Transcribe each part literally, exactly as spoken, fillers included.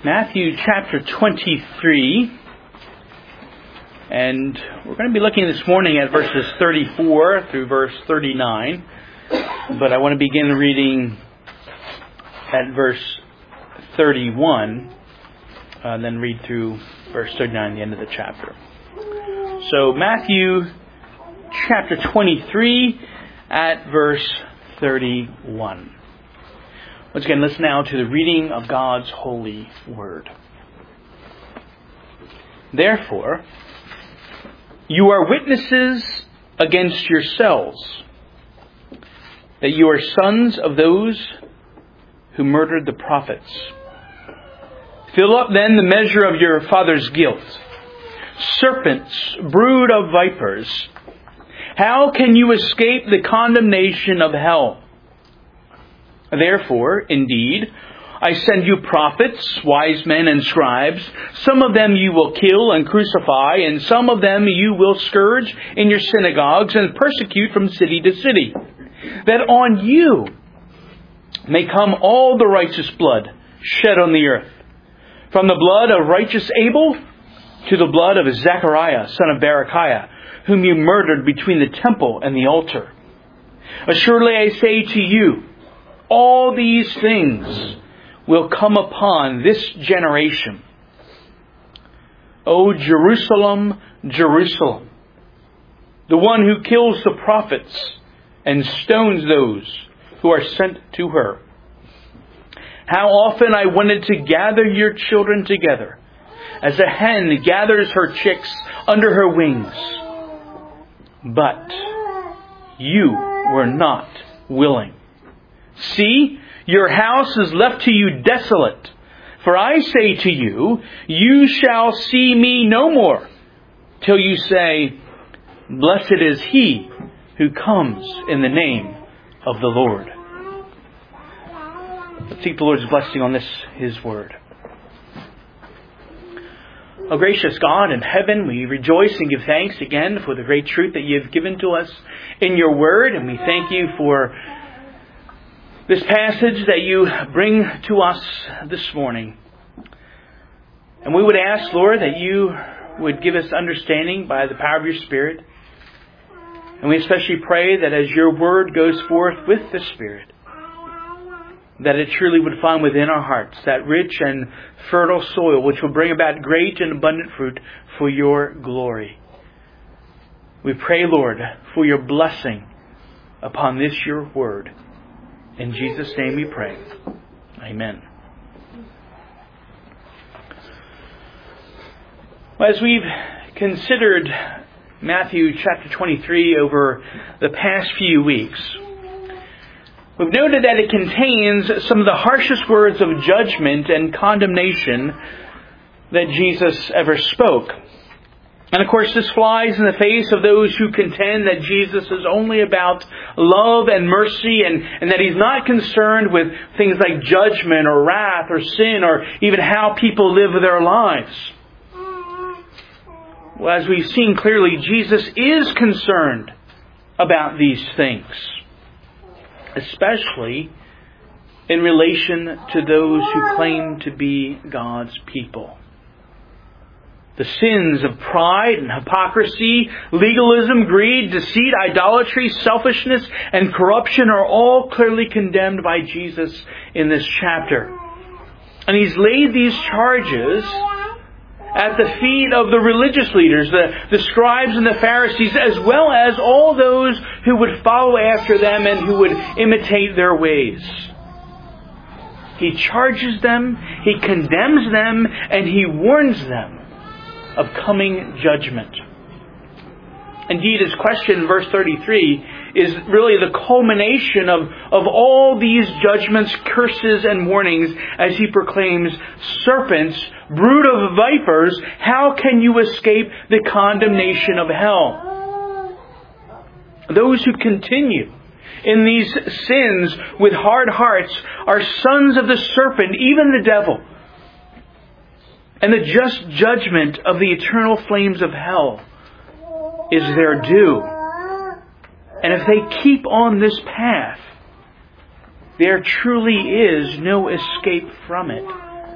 Matthew chapter twenty-three, and we're going to be looking this morning at verses thirty-four through verse thirty-nine, but I want to begin reading at verse thirty-one, uh, then read through verse thirty-nine, the end of the chapter. So Matthew chapter twenty-three at verse thirty-one. Once again, listen now to the reading of God's holy word. Therefore, you are witnesses against yourselves that you are sons of those who murdered the prophets. Fill up then the measure of your father's guilt. Serpents, brood of vipers, how can you escape the condemnation of hell? Therefore, indeed, I send you prophets, wise men, and scribes. Some of them you will kill and crucify, and some of them you will scourge in your synagogues and persecute from city to city, that on you may come all the righteous blood shed on the earth, from the blood of righteous Abel to the blood of Zechariah, son of Berechiah, whom you murdered between the temple and the altar. Assuredly I say to you, all these things will come upon this generation. O Jerusalem, Jerusalem, the one who kills the prophets and stones those who are sent to her. How often I wanted to gather your children together, as a hen gathers her chicks under her wings. But you were not willing. See, your house is left to you desolate. For I say to you, you shall see me no more, till you say, blessed is he who comes in the name of the Lord. Let's seek the Lord's blessing on this, His word. O gracious God in heaven, we rejoice and give thanks again for the great truth that you have given to us in your word. And we thank you for this passage that you bring to us this morning. And we would ask, Lord, that you would give us understanding by the power of your Spirit. And we especially pray that as your word goes forth with the Spirit, that it truly would find within our hearts that rich and fertile soil which will bring about great and abundant fruit for your glory. We pray, Lord, for your blessing upon this your word. In Jesus' name we pray. Amen. As we've considered Matthew chapter twenty-three over the past few weeks, we've noted that it contains some of the harshest words of judgment and condemnation that Jesus ever spoke. And of course, this flies in the face of those who contend that Jesus is only about love and mercy and, and that He's not concerned with things like judgment or wrath or sin or even how people live their lives. Well, as we've seen clearly, Jesus is concerned about these things, especially in relation to those who claim to be God's people. The sins of pride and hypocrisy, legalism, greed, deceit, idolatry, selfishness, and corruption are all clearly condemned by Jesus in this chapter. And He's laid these charges at the feet of the religious leaders, the, the scribes and the Pharisees, as well as all those who would follow after them and who would imitate their ways. He charges them, He condemns them, and He warns them of coming judgment. Indeed, his question in verse thirty-three is really the culmination of, of all these judgments, curses, and warnings as he proclaims, serpents, brood of vipers, how can you escape the condemnation of hell? Those who continue in these sins with hard hearts are sons of the serpent, even the devil. And the just judgment of the eternal flames of hell is their due. And if they keep on this path, there truly is no escape from it.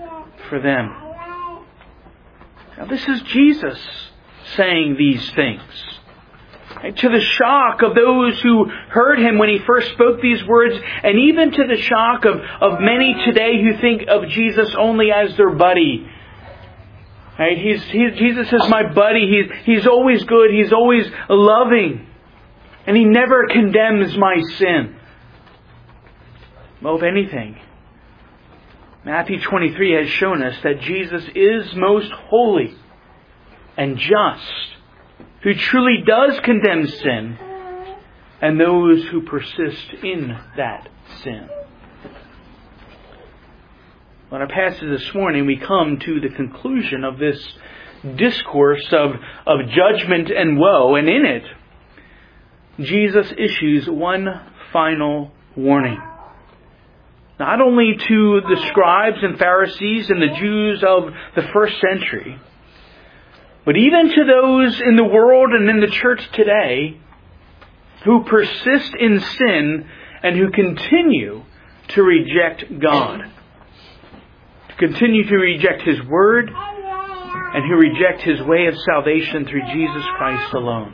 for them. Now this is Jesus saying these things. And to the shock of those who heard him when he first spoke these words, and even to the shock of, of many today who think of Jesus only as their buddy. Right? He's, he, Jesus is my buddy. He's, he's always good. He's always loving. And he never condemns my sin. Well, if anything, Matthew twenty-three has shown us that Jesus is most holy and just, who truly does condemn sin, and those who persist in that sin. In our passage this morning, we come to the conclusion of this discourse of, of judgment and woe, and in it, Jesus issues one final warning. Not only to the scribes and Pharisees and the Jews of the first century, but even to those in the world and in the church today who persist in sin and who continue to reject God. To continue to reject His Word and who reject His way of salvation through Jesus Christ alone.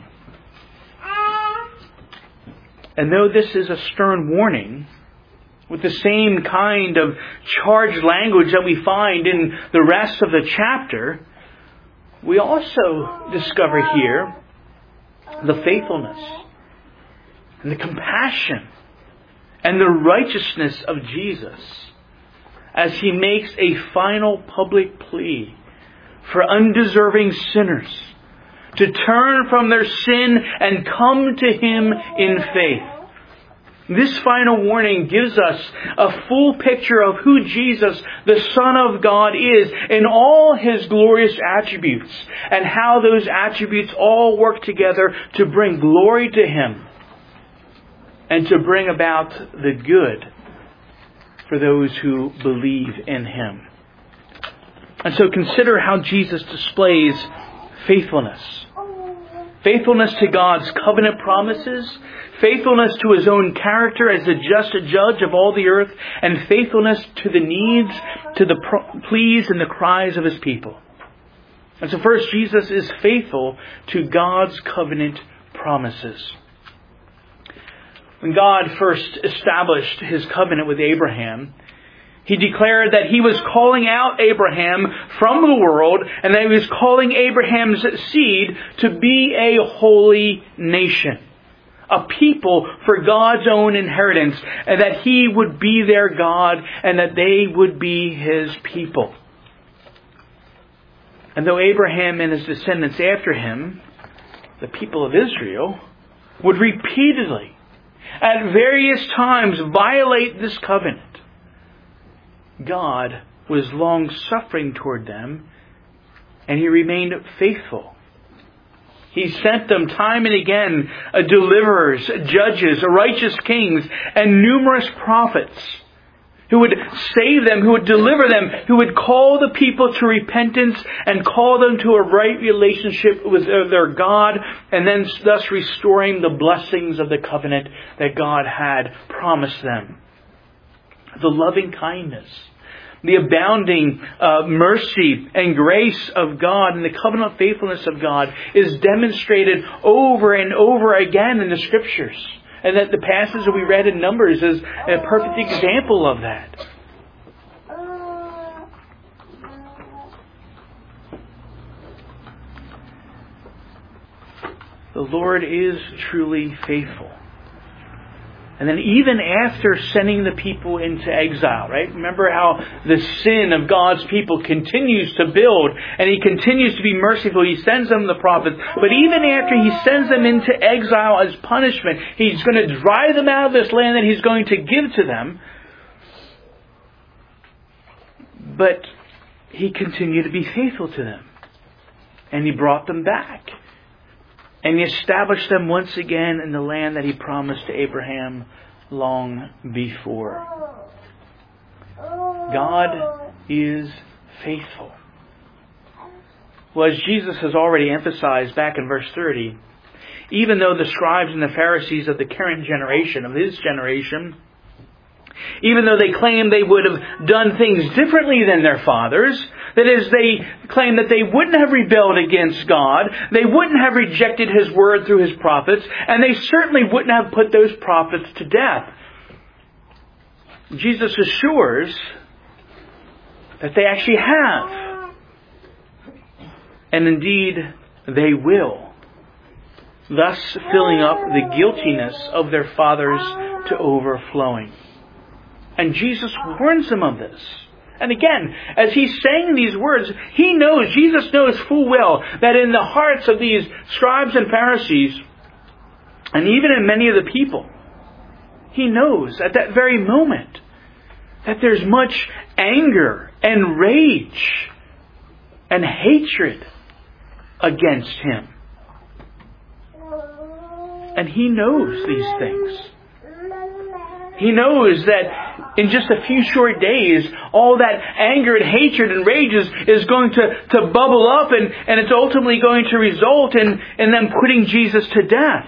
And though this is a stern warning, with the same kind of charged language that we find in the rest of the chapter, we also discover here the faithfulness and the compassion and the righteousness of Jesus as He makes a final public plea for undeserving sinners to turn from their sin and come to Him in faith. This final warning gives us a full picture of who Jesus, the Son of God, is in all His glorious attributes, and how those attributes all work together to bring glory to Him and to bring about the good for those who believe in Him. And so consider how Jesus displays faithfulness. Faithfulness to God's covenant promises, faithfulness to His own character as the just judge of all the earth, and faithfulness to the needs, to the pleas and the cries of His people. And so first, Jesus is faithful to God's covenant promises. When God first established His covenant with Abraham, He declared that He was calling out Abraham from the world, and that He was calling Abraham's seed to be a holy nation, a people for God's own inheritance, and that He would be their God and that they would be His people. And though Abraham and his descendants after him, the people of Israel, would repeatedly, at various times, violate this covenant, God was long-suffering toward them, and He remained faithful. He sent them time and again uh, deliverers, judges, righteous kings, and numerous prophets who would save them, who would deliver them, who would call the people to repentance and call them to a right relationship with their God, and then thus restoring the blessings of the covenant that God had promised them. The loving kindness, the abounding uh, mercy and grace of God, and the covenant faithfulness of God is demonstrated over and over again in the Scriptures. And that the passage that we read in Numbers is a perfect example of that. The Lord is truly faithful. And then even after sending the people into exile, right? Remember how the sin of God's people continues to build, and He continues to be merciful. He sends them the prophets. But even after He sends them into exile as punishment, He's going to drive them out of this land that He's going to give to them. But He continued to be faithful to them. And He brought them back. And He established them once again in the land that He promised to Abraham long before. God is faithful. Well, as Jesus has already emphasized back in verse thirty, even though the scribes and the Pharisees of the current generation, of His generation, Even though they claim they would have done things differently than their fathers, that is, they claim that they wouldn't have rebelled against God, they wouldn't have rejected His word through His prophets, and they certainly wouldn't have put those prophets to death. Jesus assures that they actually have. And indeed, they will. Thus filling up the guiltiness of their fathers to overflowing. And Jesus warns them of this. And again, as He's saying these words, He knows, Jesus knows full well, that in the hearts of these scribes and Pharisees, and even in many of the people, He knows at that very moment that there's much anger and rage and hatred against Him. And He knows these things. He knows that in just a few short days, all that anger and hatred and rage is, is going to, to bubble up, and, and it's ultimately going to result in, in them putting Jesus to death.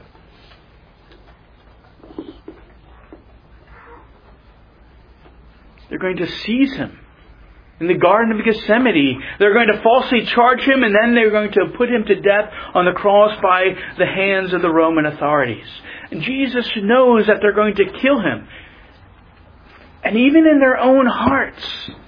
They're going to seize Him in the Garden of Gethsemane. They're going to falsely charge Him, and then they're going to put Him to death on the cross by the hands of the Roman authorities. And Jesus knows that they're going to kill Him. And even in their own hearts,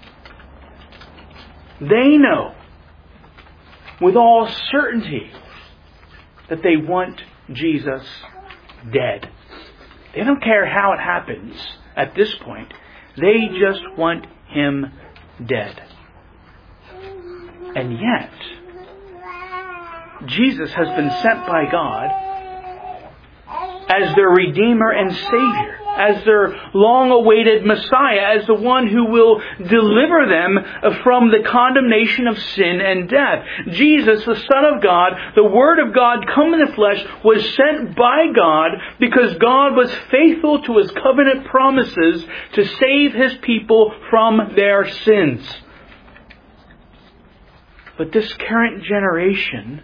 they know with all certainty that they want Jesus dead. They don't care how it happens at this point. They just want Him dead. And yet, Jesus has been sent by God as their Redeemer and Savior, as their long-awaited Messiah, as the one who will deliver them from the condemnation of sin and death. Jesus, the Son of God, the Word of God come in the flesh, was sent by God because God was faithful to His covenant promises to save His people from their sins. But this current generation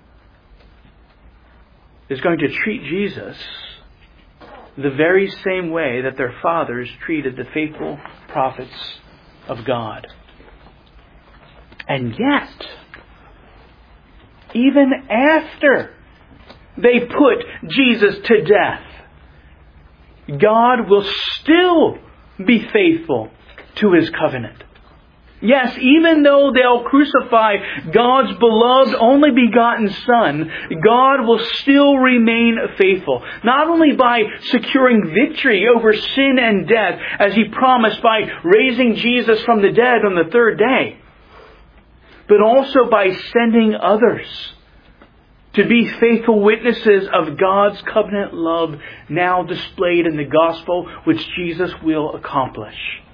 is going to treat Jesus the very same way that their fathers treated the faithful prophets of God. And yet, even after they put Jesus to death, God will still be faithful to His covenant. Yes, even though they'll crucify God's beloved, only begotten Son, God will still remain faithful. Not only by securing victory over sin and death, as He promised by raising Jesus from the dead on the third day, but also by sending others to be faithful witnesses of God's covenant love now displayed in the gospel, which Jesus will accomplish.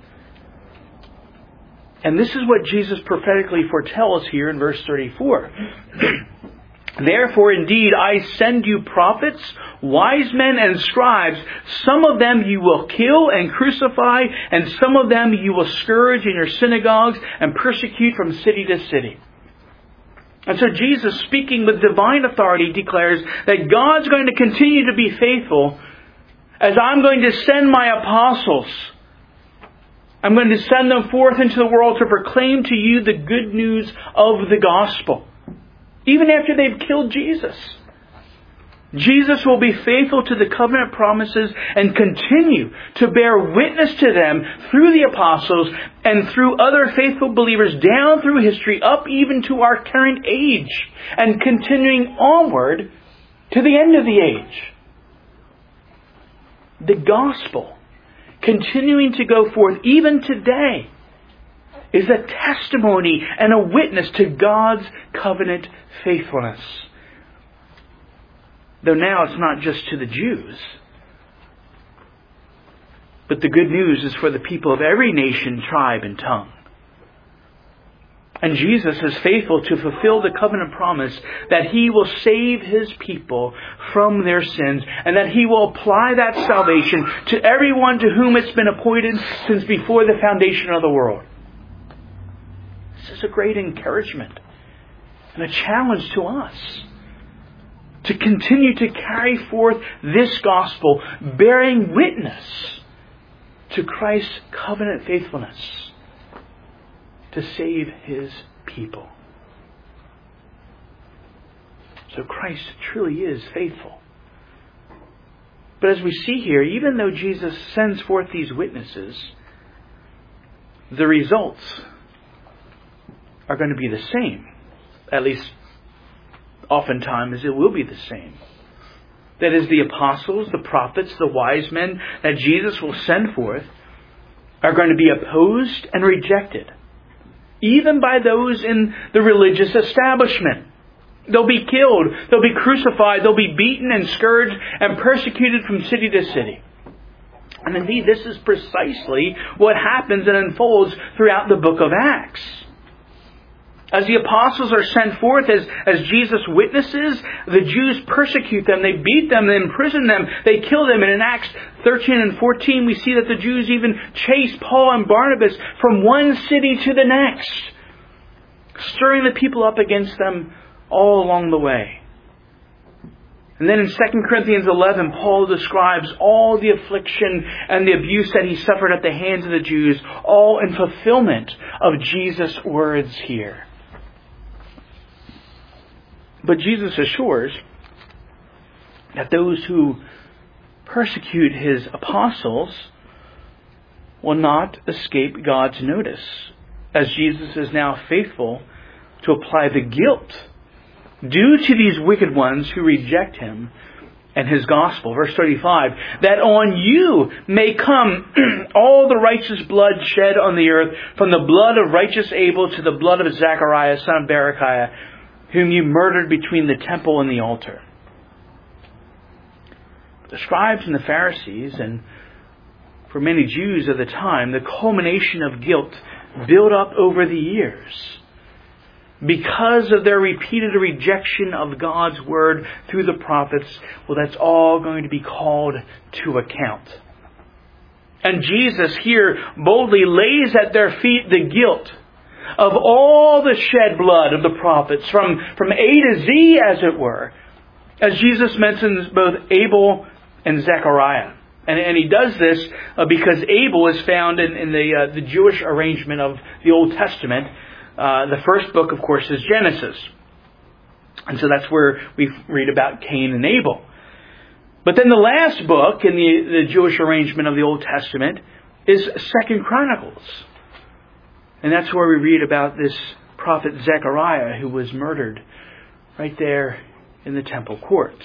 And this is what Jesus prophetically foretells here in verse thirty-four. Therefore, indeed, I send you prophets, wise men, and scribes. Some of them you will kill and crucify, and some of them you will scourge in your synagogues and persecute from city to city. And so Jesus, speaking with divine authority, declares that God's going to continue to be faithful as I'm going to send my apostles. I'm going to send them forth into the world to proclaim to you the good news of the gospel. Even after they've killed Jesus. Jesus will be faithful to the covenant promises and continue to bear witness to them through the apostles and through other faithful believers down through history, up even to our current age, and continuing onward to the end of the age. The gospel, continuing to go forth even today, is a testimony and a witness to God's covenant faithfulness. Though now it's not just to the Jews, but the good news is for the people of every nation, tribe, and tongue. And Jesus is faithful to fulfill the covenant promise that He will save His people from their sins, and that He will apply that salvation to everyone to whom it's been appointed since before the foundation of the world. This is a great encouragement and a challenge to us to continue to carry forth this gospel, bearing witness to Christ's covenant faithfulness to save His people. So Christ truly is faithful. But as we see here, even though Jesus sends forth these witnesses, the results are going to be the same. At least, oftentimes, it will be the same. That is, the apostles, the prophets, the wise men that Jesus will send forth are going to be opposed and rejected, even by those in the religious establishment. They'll be killed, they'll be crucified, they'll be beaten and scourged and persecuted from city to city. And indeed, this is precisely what happens and unfolds throughout the book of Acts. As the apostles are sent forth as, as Jesus' witnesses, the Jews persecute them, they beat them, they imprison them, they kill them. And in Acts thirteen and fourteen, we see that the Jews even chase Paul and Barnabas from one city to the next, stirring the people up against them all along the way. And then in Second Corinthians eleven, Paul describes all the affliction and the abuse that he suffered at the hands of the Jews, all in fulfillment of Jesus' words here. But Jesus assures that those who persecute His apostles will not escape God's notice, as Jesus is now faithful to apply the guilt due to these wicked ones who reject Him and His gospel. Verse thirty-five, that on you may come all the righteous blood shed on the earth, from the blood of righteous Abel to the blood of Zechariah, son of Berechiah, whom you murdered between the temple and the altar. The scribes and the Pharisees, and for many Jews of the time, the culmination of guilt built up over the years, because of their repeated rejection of God's Word through the prophets, well, that's all going to be called to account. And Jesus here boldly lays at their feet the guilt of all the shed blood of the prophets, from, from A to Z, as it were, as Jesus mentions both Abel and Zechariah. And, and He does this uh, because Abel is found in, in the, uh, the Jewish arrangement of the Old Testament. Uh, the first book, of course, is Genesis. And so that's where we read about Cain and Abel. But then the last book in the, the Jewish arrangement of the Old Testament is Second Chronicles. And that's where we read about this prophet Zechariah, who was murdered right there in the temple courts.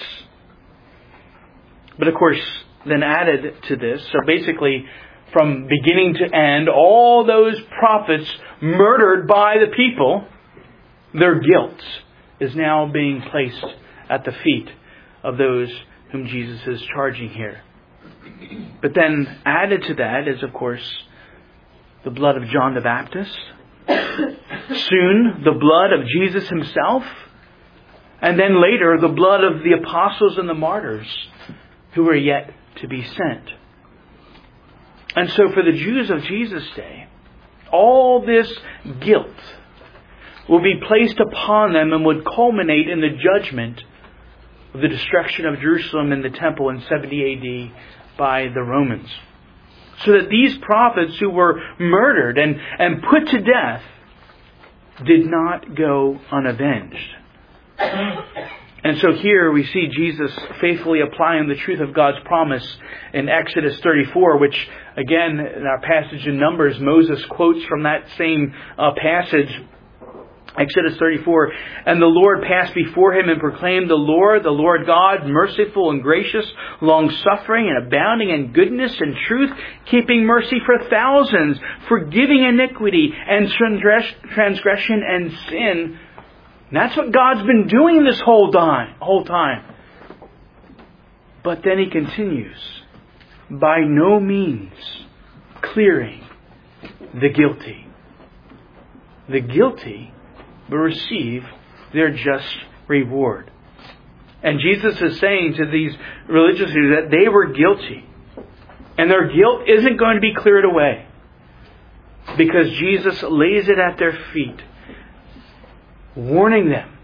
But of course, then added to this, so basically from beginning to end, all those prophets murdered by the people, their guilt is now being placed at the feet of those whom Jesus is charging here. But then added to that is, of course, the blood of John the Baptist, soon the blood of Jesus Himself, and then later the blood of the apostles and the martyrs who are yet to be sent. And so for the Jews of Jesus' day, all this guilt will be placed upon them and would culminate in the judgment of the destruction of Jerusalem and the temple in seventy A D by the Romans. So that these prophets who were murdered and, and put to death did not go unavenged. And so here we see Jesus faithfully applying the truth of God's promise in Exodus thirty-four, which again, in our passage in Numbers, Moses quotes from that same uh, passage. Exodus thirty-four, and the Lord passed before him and proclaimed, the Lord, the Lord God, merciful and gracious, long-suffering and abounding in goodness and truth, keeping mercy for thousands, forgiving iniquity and transgression and sin. And that's what God's been doing this whole time, whole time. But then He continues, by no means clearing the guilty. The guilty will receive their just reward. And Jesus is saying to these religious leaders that they were guilty. And their guilt isn't going to be cleared away, because Jesus lays it at their feet, warning them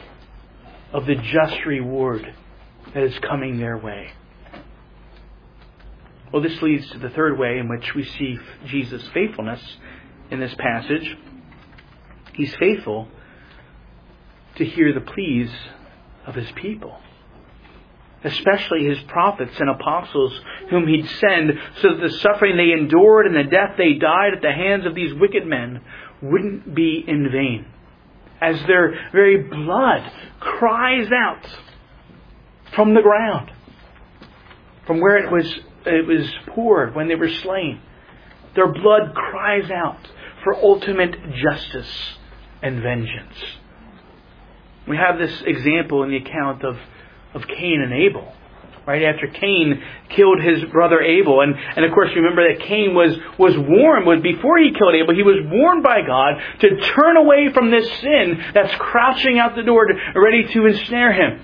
of the just reward that is coming their way. Well, this leads to the third way in which we see Jesus' faithfulness in this passage. He's faithful to hear the pleas of His people, especially His prophets and apostles whom He'd send, so that the suffering they endured and the death they died at the hands of these wicked men wouldn't be in vain, as their very blood cries out from the ground, from where it was it was poured when they were slain. Their blood cries out for ultimate justice and vengeance. We have this example in the account of, of Cain and Abel. Right after Cain killed his brother Abel. And, and of course, remember that Cain was, was warned, was before he killed Abel, he was warned by God to turn away from this sin that's crouching out the door, to, ready to ensnare him.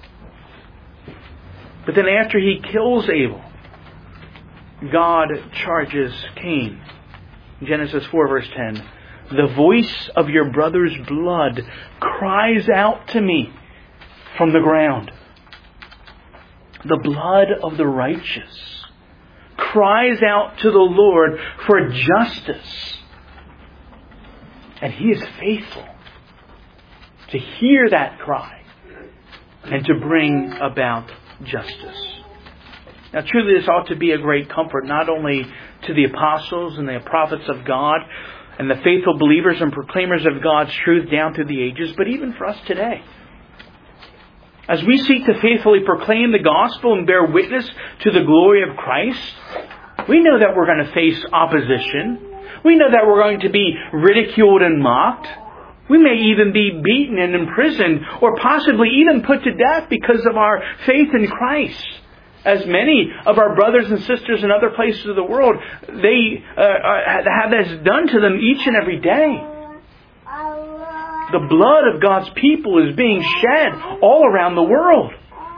But then after he kills Abel, God charges Cain. Genesis four verse ten. The voice of your brother's blood cries out to me from the ground. The blood of the righteous cries out to the Lord for justice. And He is faithful to hear that cry and to bring about justice. Now truly this ought to be a great comfort, not only to the apostles and the prophets of God and the faithful believers and proclaimers of God's truth down through the ages, but even for us today. As we seek to faithfully proclaim the gospel and bear witness to the glory of Christ, we know that we're going to face opposition. We know that we're going to be ridiculed and mocked. We may even be beaten and imprisoned, or possibly even put to death because of our faith in Christ. As many of our brothers and sisters in other places of the world, they uh, have this done to them each and every day. The blood of God's people is being shed all around the world.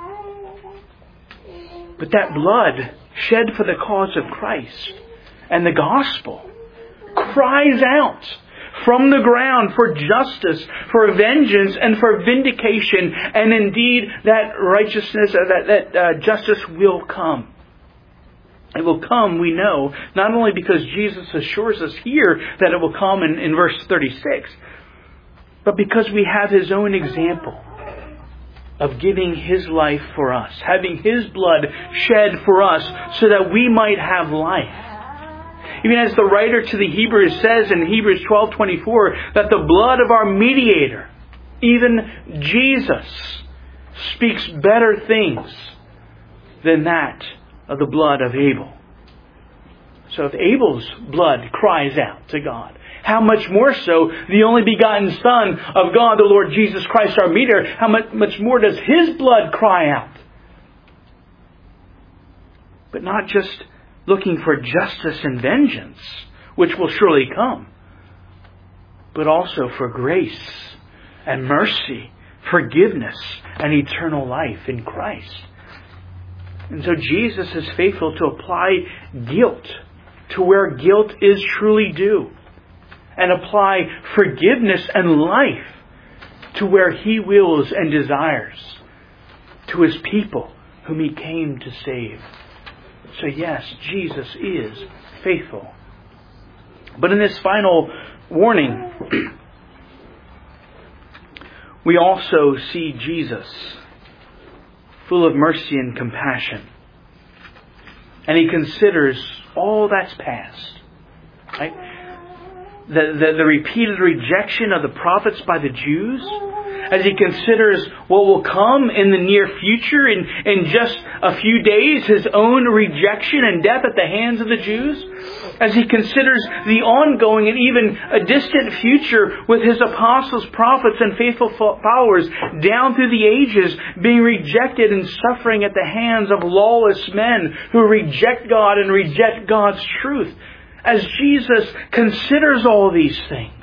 But that blood shed for the cause of Christ and the gospel cries out from the ground for justice, for vengeance, and for vindication. And indeed, that righteousness, uh, that, that uh, justice will come. It will come, we know, not only because Jesus assures us here that it will come in, in verse thirty-six, but because we have His own example of giving His life for us, having His blood shed for us so that we might have life. Even as the writer to the Hebrews says in Hebrews twelve twenty-four, that the blood of our mediator, even Jesus, speaks better things than that of the blood of Abel. So if Abel's blood cries out to God, how much more so the only begotten Son of God, the Lord Jesus Christ, our mediator, how much, much more does His blood cry out? But not just looking for justice and vengeance, which will surely come, but also for grace and mercy, forgiveness, and eternal life in Christ. And so Jesus is faithful to apply guilt to where guilt is truly due, and apply forgiveness and life to where He wills and desires, to His people whom He came to save. So yes, Jesus is faithful. But in this final warning, we also see Jesus full of mercy and compassion. And He considers all that's past. Right? The, the, the repeated rejection of the prophets by the Jews, as He considers what will come in the near future, in, in just a few days, His own rejection and death at the hands of the Jews, as He considers the ongoing and even a distant future with His apostles, prophets, and faithful followers down through the ages being rejected and suffering at the hands of lawless men who reject God and reject God's truth. As Jesus considers all these things,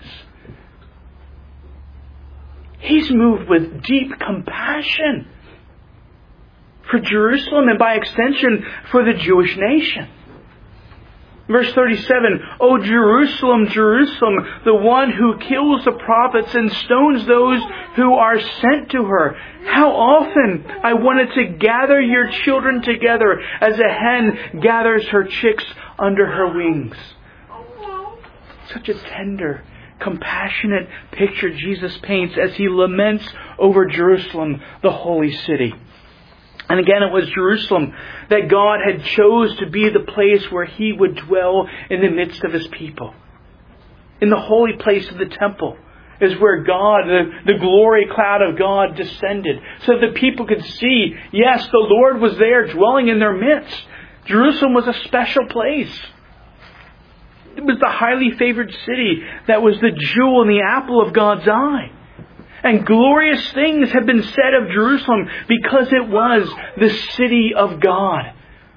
He's moved with deep compassion for Jerusalem and by extension for the Jewish nation. Verse thirty-seven, O Jerusalem, Jerusalem, the one who kills the prophets and stones those who are sent to her. How often I wanted to gather your children together as a hen gathers her chicks under her wings. Such a tender, compassionate picture Jesus paints as He laments over Jerusalem, the holy city. And again, it was Jerusalem that God had chose to be the place where He would dwell in the midst of His people. In the holy place of the temple is where God, the, the glory cloud of God descended. So the people could see, yes, the Lord was there dwelling in their midst. Jerusalem was a special place. It was the highly favored city that was the jewel and the apple of God's eye. And glorious things have been said of Jerusalem because it was the city of God.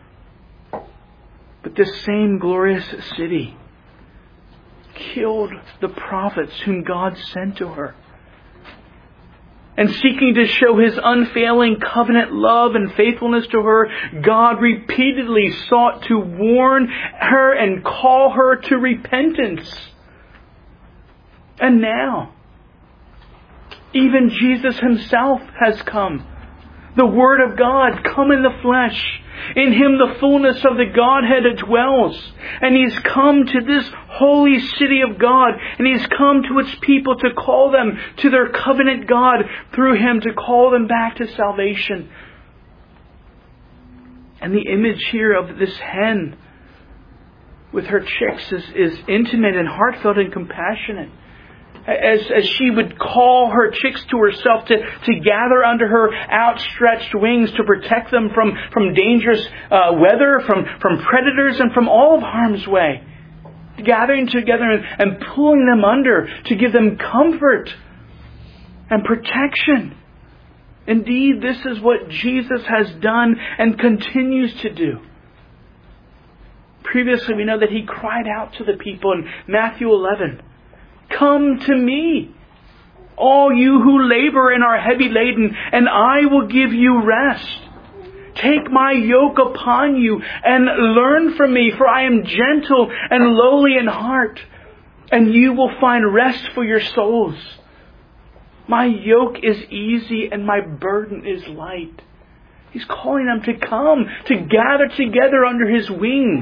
But this same glorious city killed the prophets whom God sent to her. And seeking to show His unfailing covenant love and faithfulness to her, God repeatedly sought to warn her and call her to repentance. And now, even Jesus Himself has come. The Word of God come in the flesh. In Him the fullness of the Godhead dwells. And He's come to this holy city of God. And He's come to its people to call them to their covenant God through Him, to call them back to salvation. And the image here of this hen with her chicks is, is intimate and heartfelt and compassionate. As, as she would call her chicks to herself to, to gather under her outstretched wings to protect them from, from dangerous uh, weather, from, from predators, and from all of harm's way. Gathering together and, and pulling them under to give them comfort and protection. Indeed, this is what Jesus has done and continues to do. Previously, we know that He cried out to the people in Matthew eleven. Come to me, all you who labor and are heavy laden, and I will give you rest. Take my yoke upon you and learn from me, for I am gentle and lowly in heart, and you will find rest for your souls. My yoke is easy and my burden is light. He's calling them to come, to gather together under His wings.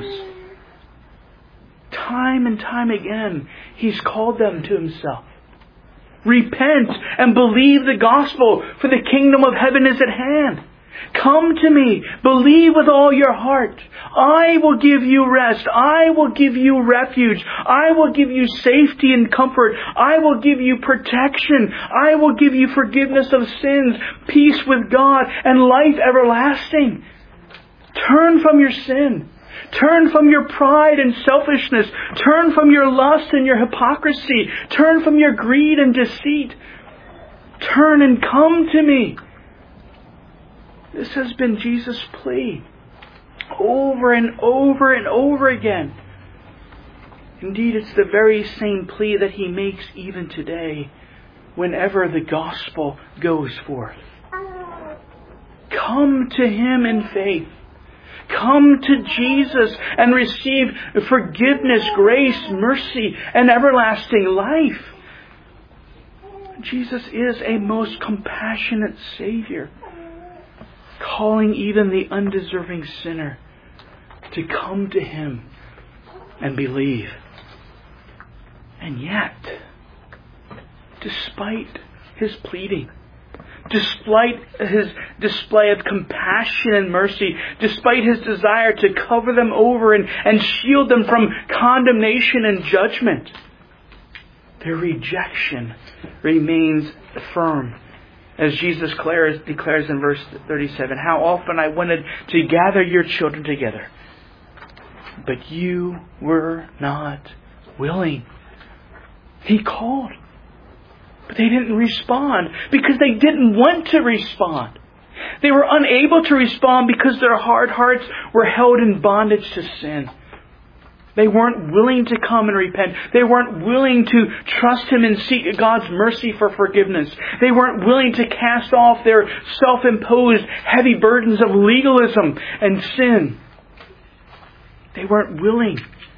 Time and time again, He's called them to Himself. Repent and believe the gospel, for the kingdom of heaven is at hand. Come to me, believe with all your heart. I will give you rest. I will give you refuge. I will give you safety and comfort. I will give you protection. I will give you forgiveness of sins, peace with God, and life everlasting. Turn from your sin. Turn from your pride and selfishness. Turn from your lust and your hypocrisy. Turn from your greed and deceit. Turn and come to me. This has been Jesus' plea over and over and over again. Indeed, it's the very same plea that He makes even today whenever the gospel goes forth. Come to Him in faith. Come to Jesus and receive forgiveness, grace, mercy, and everlasting life. Jesus is a most compassionate Savior, calling even the undeserving sinner to come to Him and believe. And yet, despite His pleading, despite His display of compassion and mercy, despite His desire to cover them over and, and shield them from condemnation and judgment, their rejection remains firm. As Jesus declares, declares in verse thirty-seven, how often I wanted to gather your children together, but you were not willing. He called, but they didn't respond because they didn't want to respond. They were unable to respond because their hard hearts were held in bondage to sin. They weren't willing to come and repent. They weren't willing to trust Him and seek God's mercy for forgiveness. They weren't willing to cast off their self-imposed heavy burdens of legalism and sin. They weren't willing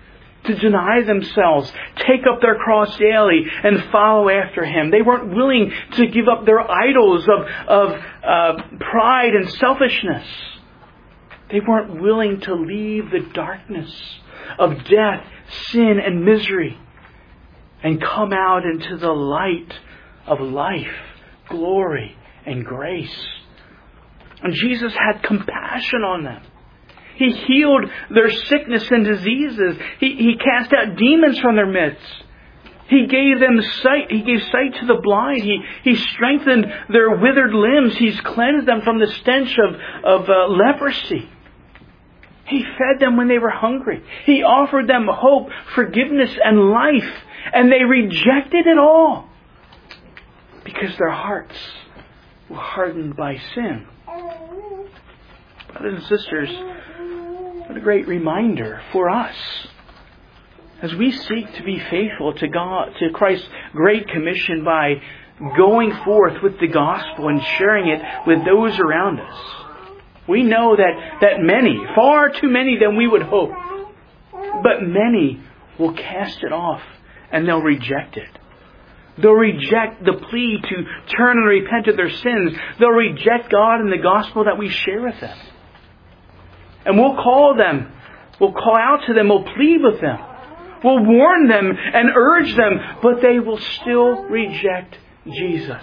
to deny themselves, take up their cross daily, and follow after Him. They weren't willing to give up their idols of, of uh, pride and selfishness. They weren't willing to leave the darkness of death, sin, and misery and come out into the light of life, glory, and grace. And Jesus had compassion on them. He healed their sickness and diseases. He, he cast out demons from their midst. He gave them sight. He gave sight to the blind. He, he strengthened their withered limbs. He's cleansed them from the stench of, of uh, leprosy. He fed them when they were hungry. He offered them hope, forgiveness, and life. And they rejected it all because their hearts were hardened by sin. Brothers and sisters, what a great reminder for us as we seek to be faithful to God, to Christ's great commission by going forth with the gospel and sharing it with those around us. We know that, that many, far too many than we would hope, but many will cast it off and they'll reject it. They'll reject the plea to turn and repent of their sins. They'll reject God and the gospel that we share with them. And we'll call them, we'll call out to them, we'll plead with them, we'll warn them and urge them, but they will still reject Jesus.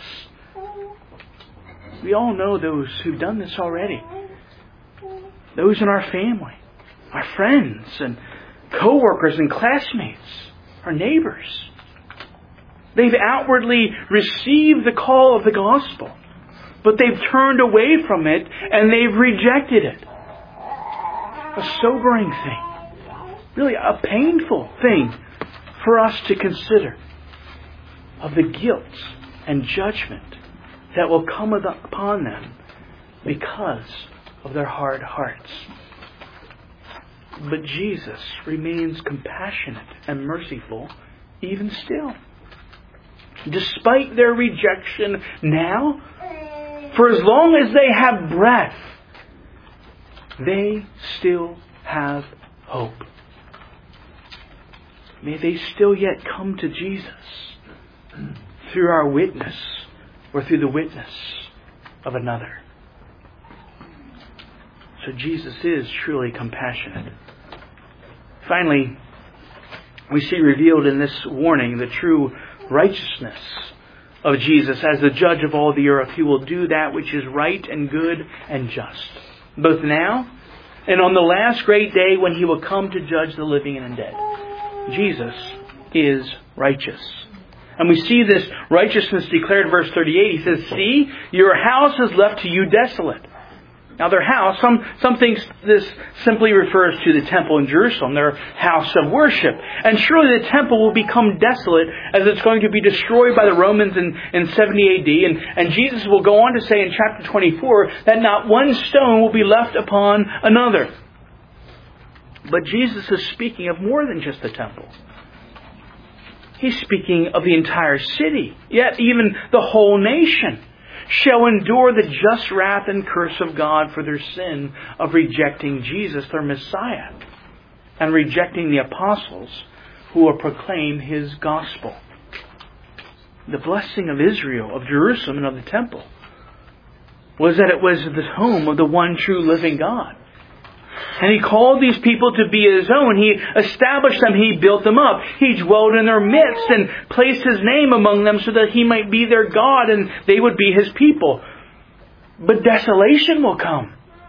We all know those who've done this already. Those in our family, our friends and co-workers and classmates, our neighbors. They've outwardly received the call of the gospel, but they've turned away from it and they've rejected it. A sobering thing, really a painful thing for us to consider, of the guilt and judgment that will come upon them because of their hard hearts. But Jesus remains compassionate and merciful even still. Despite their rejection now, for as long as they have breath, they still have hope. May they still yet come to Jesus through our witness or through the witness of another. So Jesus is truly compassionate. Finally, we see revealed in this warning the true righteousness of Jesus as the judge of all the earth. He will do that which is right and good and just, both now and on the last great day when He will come to judge the living and the dead. Jesus is righteous. And we see this righteousness declared, verse thirty-eight. He says, "See, your house is left to you desolate." Now their house, some, some think this simply refers to the temple in Jerusalem, their house of worship. And surely the temple will become desolate as it's going to be destroyed by the Romans in, in seventy A D. And, and Jesus will go on to say in chapter twenty-four that not one stone will be left upon another. But Jesus is speaking of more than just the temple. He's speaking of the entire city, yet even the whole nation shall endure the just wrath and curse of God for their sin of rejecting Jesus, their Messiah, and rejecting the apostles who will proclaim His gospel. The blessing of Israel, of Jerusalem, and of the temple was that it was the home of the one true living God. And He called these people to be His own. He established them. He built them up. He dwelled in their midst and placed His name among them so that He might be their God and they would be His people. But desolation will come.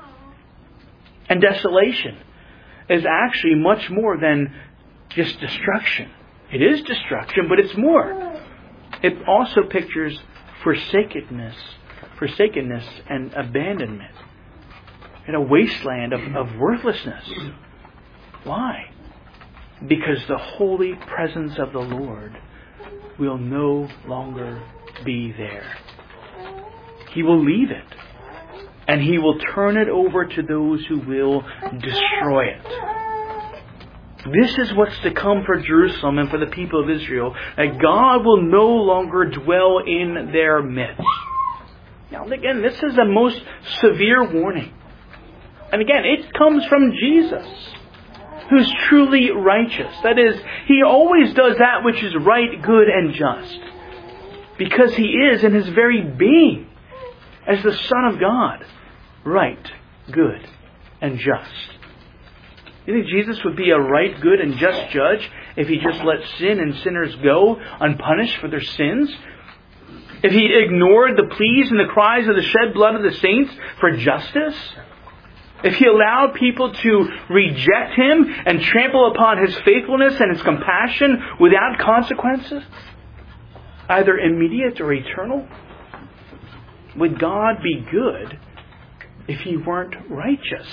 And desolation is actually much more than just destruction. It is destruction, but it's more. It also pictures forsakenness, forsakenness and abandonment. In a wasteland of, of worthlessness. Why? Because the holy presence of the Lord will no longer be there. He will leave it. And He will turn it over to those who will destroy it. This is what's to come for Jerusalem and for the people of Israel. That God will no longer dwell in their midst. Now again, this is a most severe warning. And again, it comes from Jesus. who's truly righteous. That is, He always does that which is right, good, and just. Because He is in His very being, as the Son of God, right, good, and just. You think Jesus would be a right, good, and just judge if He just let sin and sinners go unpunished for their sins? If He ignored the pleas and the cries of the shed blood of the saints for justice? If He allowed people to reject Him and trample upon His faithfulness and His compassion without consequences, either immediate or eternal? Would God be good if He weren't righteous?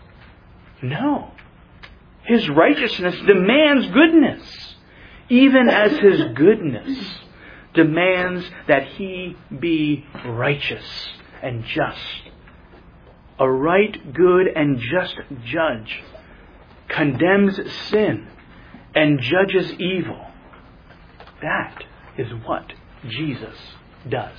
No. His righteousness demands goodness, even as His goodness demands that He be righteous and just. A right, good, and just judge condemns sin and judges evil. That is what Jesus does.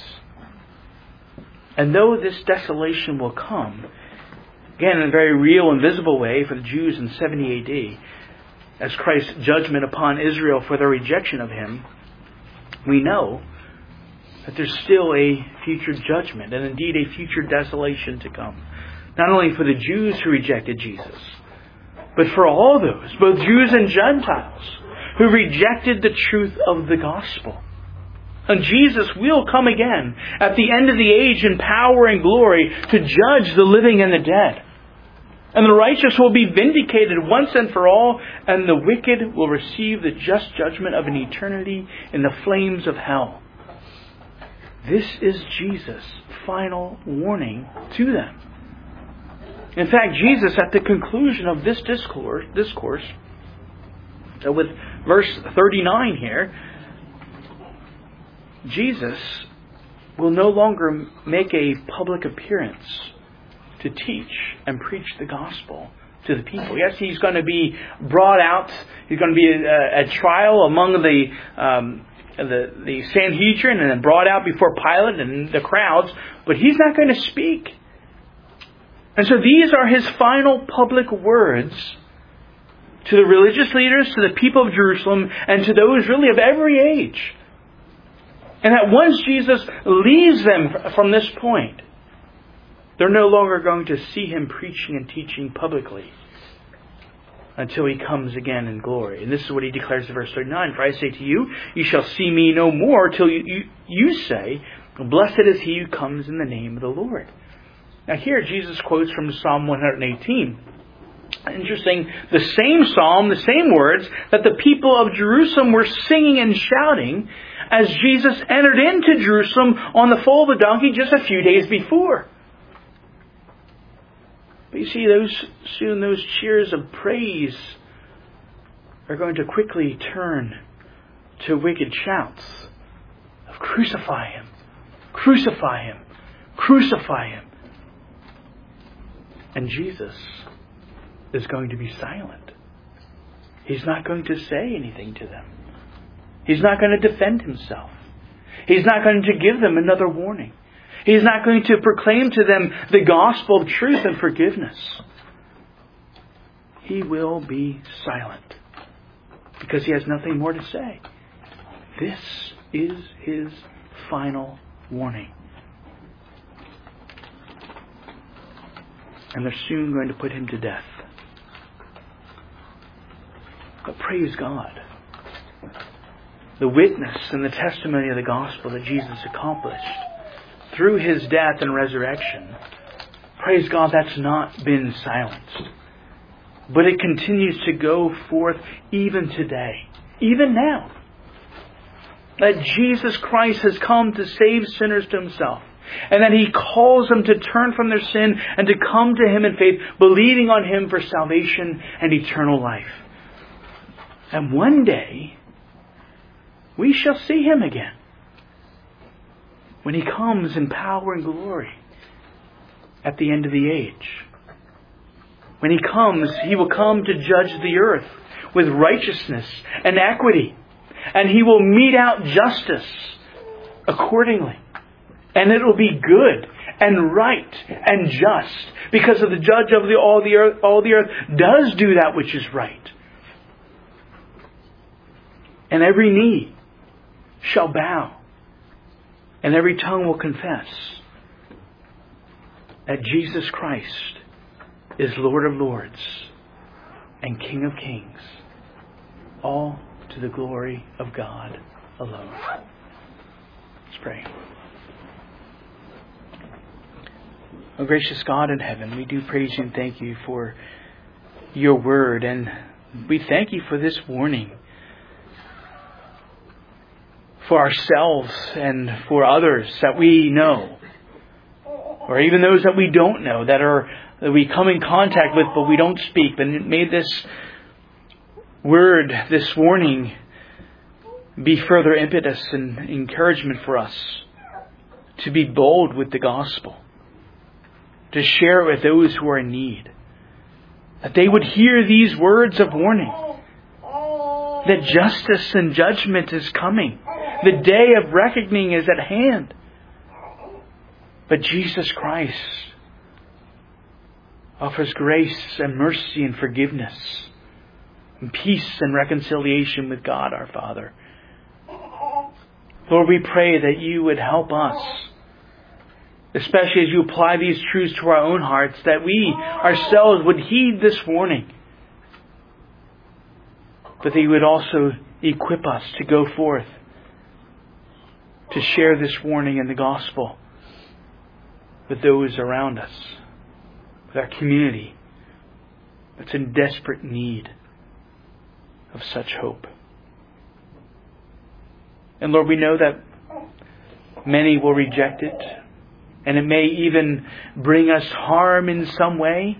And though this desolation will come, again in a very real and visible way for the Jews in seventy A D, as Christ's judgment upon Israel for their rejection of Him, we know that there's still a future judgment and indeed a future desolation to come. Not only for the Jews who rejected Jesus, but for all those, both Jews and Gentiles, who rejected the truth of the gospel. And Jesus will come again at the end of the age in power and glory to judge the living and the dead. And the righteous will be vindicated once and for all, and the wicked will receive the just judgment of an eternity in the flames of hell. This is Jesus' final warning to them. In fact, Jesus, at the conclusion of this discourse, discourse with verse thirty-nine here, Jesus will no longer make a public appearance to teach and preach the gospel to the people. Yes, He's going to be brought out. He's going to be a, a trial among the, um, the the Sanhedrin and then brought out before Pilate and the crowds. But He's not going to speak. And so these are His final public words to the religious leaders, to the people of Jerusalem, and to those really of every age. And that once Jesus leaves them from this point, they're no longer going to see Him preaching and teaching publicly until He comes again in glory. And this is what He declares in verse thirty-nine. For I say to you, you shall see me no more till you, you, you say, blessed is He who comes in the name of the Lord. Now here Jesus quotes from Psalm one eighteen. Interesting, the same psalm, the same words that the people of Jerusalem were singing and shouting as Jesus entered into Jerusalem on the foal of a donkey just a few days before. But you see, those soon those cheers of praise are going to quickly turn to wicked shouts of crucify Him, crucify Him, crucify Him. And Jesus is going to be silent. He's not going to say anything to them. He's not going to defend Himself. He's not going to give them another warning. He's not going to proclaim to them the gospel of truth and forgiveness. He will be silent because He has nothing more to say. This is His final warning. And they're soon going to put Him to death. But praise God. The witness and the testimony of the gospel that Jesus accomplished through His death and resurrection, praise God, that's not been silenced. But it continues to go forth even today, even now. That Jesus Christ has come to save sinners to Himself. And that He calls them to turn from their sin and to come to Him in faith, believing on Him for salvation and eternal life. And one day, we shall see Him again. When He comes in power and glory at the end of the age. When He comes, He will come to judge the earth with righteousness and equity. And He will mete out justice accordingly. And it will be good and right and just, because of the judge of the, all the earth, all the earth does do that which is right. And every knee shall bow, and every tongue will confess that Jesus Christ is Lord of Lords and King of Kings, all to the glory of God alone. Let's pray. Oh, gracious God in heaven, we do praise you and thank you for your word, and we thank you for this warning for ourselves and for others that we know, or even those that we don't know, that are that we come in contact with but we don't speak. But may this word, this warning, be further impetus and encouragement for us to be bold with the gospel, to share it with those who are in need, that they would hear these words of warning, that justice and judgment is coming. The day of reckoning is at hand. But Jesus Christ offers grace and mercy and forgiveness and peace and reconciliation with God our Father. Lord, we pray that you would help us, especially as you apply these truths to our own hearts, that we ourselves would heed this warning, but that you would also equip us to go forth to share this warning in the gospel with those around us, with our community that's in desperate need of such hope. And Lord, we know that many will reject it, and it may even bring us harm in some way.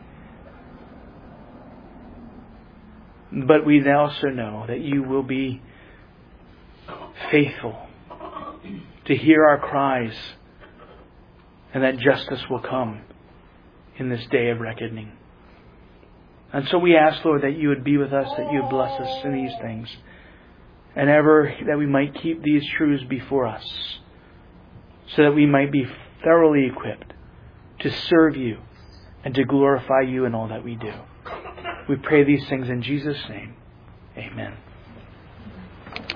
But we also know that you will be faithful to hear our cries, and that justice will come in this day of reckoning. And so we ask, Lord, that you would be with us, that you would bless us in these things, and ever that we might keep these truths before us, so that we might be thoroughly equipped to serve you and to glorify you in all that we do. We pray these things in Jesus' name. Amen.